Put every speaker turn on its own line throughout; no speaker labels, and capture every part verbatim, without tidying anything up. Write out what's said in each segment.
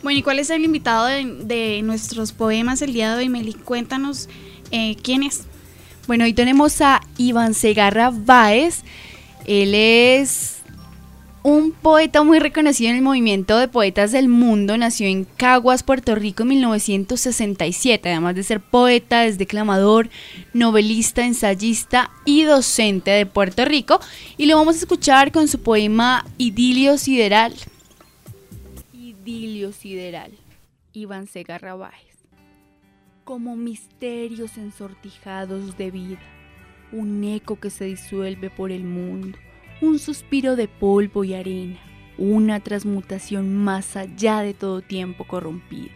Bueno, ¿y cuál es el invitado de, de nuestros poemas el día de hoy, Meli? Cuéntanos eh, quién es.
Bueno, hoy tenemos a Iván Segarra Báez. Él es un poeta muy reconocido en el movimiento de poetas del mundo. Nació en Caguas, Puerto Rico, en mil novecientos sesenta y siete. Además de ser poeta, es declamador, novelista, ensayista y docente de Puerto Rico. Y lo vamos a escuchar con su poema Idilio Sideral. Idilio Sideral, Iván Segarra Báez. Como misterios ensortijados de vida, un eco que se disuelve por el mundo, un suspiro de polvo y arena, una transmutación más allá de todo tiempo corrompido.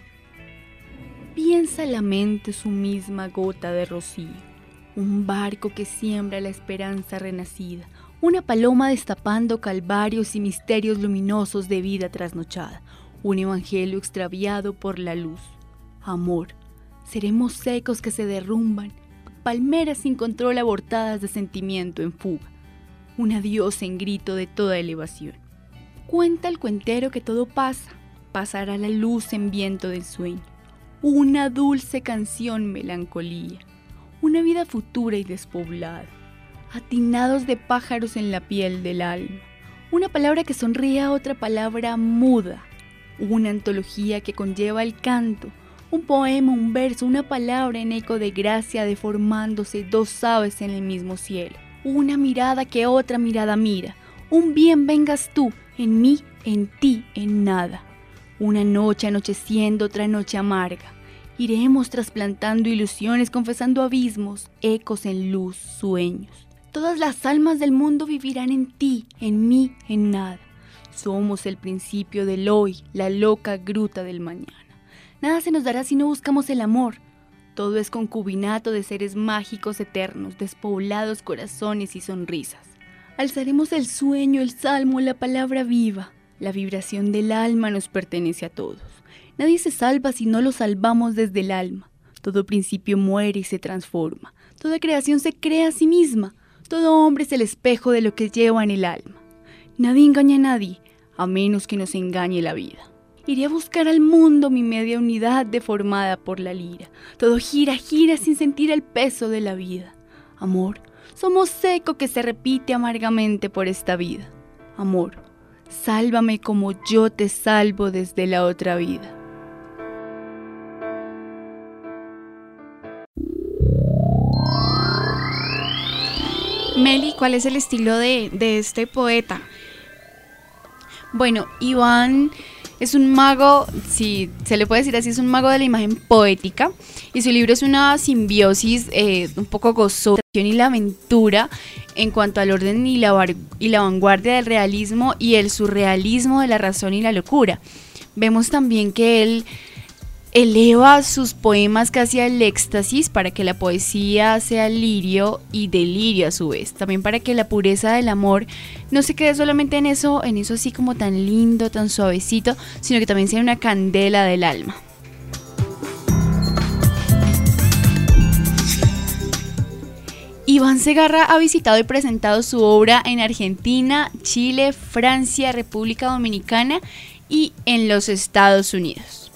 Piensa la mente su misma gota de rocío, un barco que siembra la esperanza renacida, una paloma destapando calvarios y misterios luminosos de vida trasnochada, un evangelio extraviado por la luz. Amor, seremos secos que se derrumban, palmeras sin control abortadas de sentimiento en fuga, un adiós en grito de toda elevación. Cuenta el cuentero que todo pasa, pasará la luz en viento del sueño, una dulce canción melancolía, una vida futura y despoblada, atinados de pájaros en la piel del alma, una palabra que sonríe a otra palabra muda, una antología que conlleva el canto, un poema, un verso, una palabra en eco de gracia deformándose dos aves en el mismo cielo, una mirada que otra mirada mira, un bien vengas tú, en mí, en ti, en nada, una noche anocheciendo, otra noche amarga, iremos trasplantando ilusiones, confesando abismos, ecos en luz, sueños. Todas las almas del mundo vivirán en ti, en mí, en nada. Somos el principio del hoy, la loca gruta del mañana. Nada se nos dará si no buscamos el amor. Todo es concubinato de seres mágicos eternos, despoblados corazones y sonrisas. Alzaremos el sueño, el salmo, la palabra viva. La vibración del alma nos pertenece a todos. Nadie se salva si no lo salvamos desde el alma. Todo principio muere y se transforma. Toda creación se crea a sí misma. Todo hombre es el espejo de lo que lleva en el alma. Nadie engaña a nadie, a menos que nos engañe la vida. Iré a buscar al mundo mi media unidad deformada por la lira. Todo gira, gira sin sentir el peso de la vida. Amor, somos eco que se repite amargamente por esta vida. Amor, sálvame como yo te salvo desde la otra vida.
Meli, ¿cuál es el estilo de, de este poeta?
Bueno, Iván es un mago, si se le puede decir así, es un mago de la imagen poética, y su libro es una simbiosis eh, un poco gozosa y la aventura en cuanto al orden y la, bar- y la vanguardia del realismo y el surrealismo de la razón y la locura. Vemos también que él eleva sus poemas casi al éxtasis para que la poesía sea lirio y delirio a su vez. También para que la pureza del amor no se quede solamente en eso, en eso así como tan lindo, tan suavecito, sino que también sea una candela del alma. Iván Segarra ha visitado y presentado su obra en Argentina, Chile, Francia, República Dominicana y en los Estados Unidos.